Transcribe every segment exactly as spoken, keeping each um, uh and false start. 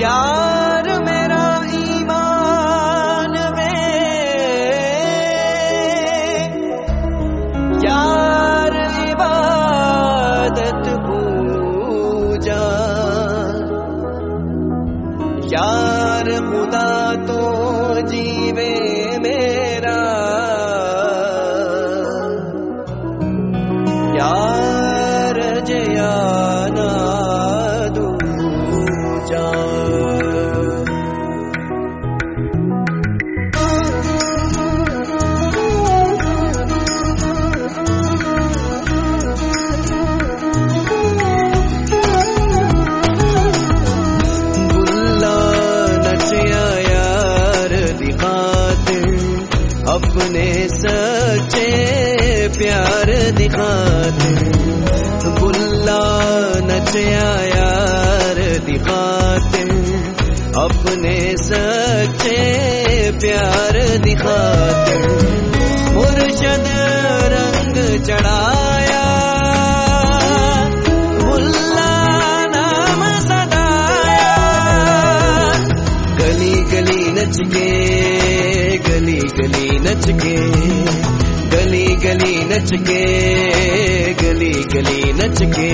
यार मेरा ईमान वे, यार इबादत पूजा, यार खुदा तो जीवे मेरा, यार जयाना दूजा। बुल्ला नचिया यार दिखाते अपने सच्चे प्यार दिखाते, बुल्ला नचिया यार दिखाते अपने सच्चे प्यार दिखाते। मुर्शद रंग चढ़ाया बुल्ला नाम सदाया, गली गली नच के गली गली नच के गली गली नच के गली गली नच के।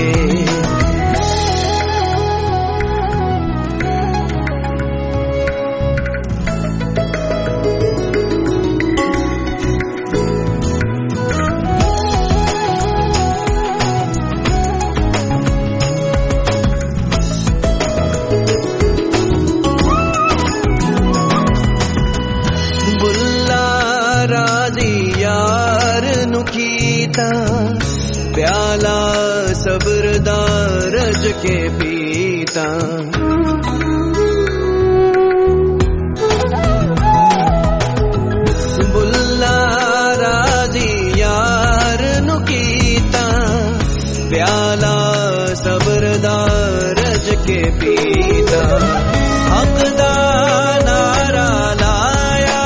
राजी यार नुकीता प्याला सबरदारज के पीता, बुल्ला राजी यार नुकीता प्याला सबरदारज के पीता। हकदा नारा लाया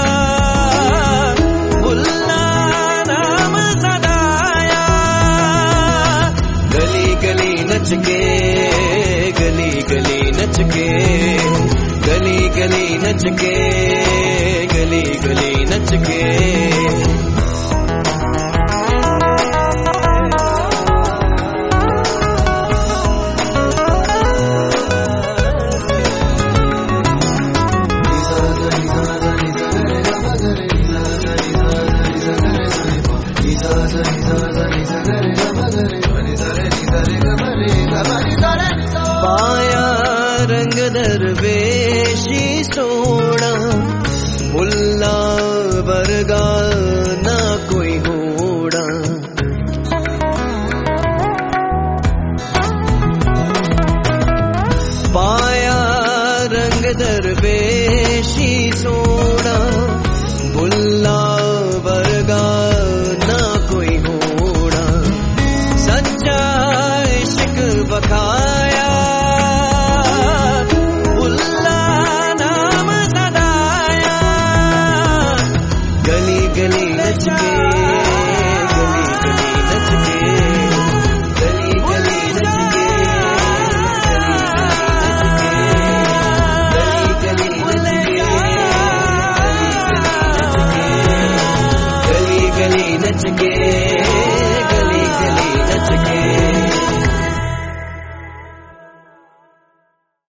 बुल्ला नाम सदाया, गली गली नच के गली गली नच के गली गली नच के गली गली नच के। पाया रंग दरवेशी सोना बुल्ला वर्गा ना कोई होड़ा, पाया रंग दरवेशी सोना बुल्ला वर्गा ना कोई होड़ा। सच्चा इश्क बखाया बुल्ला नाम सदाया, गली गली नच के गली गली नच के गली गली नच के गली गली नच के गली गली नच के गली गली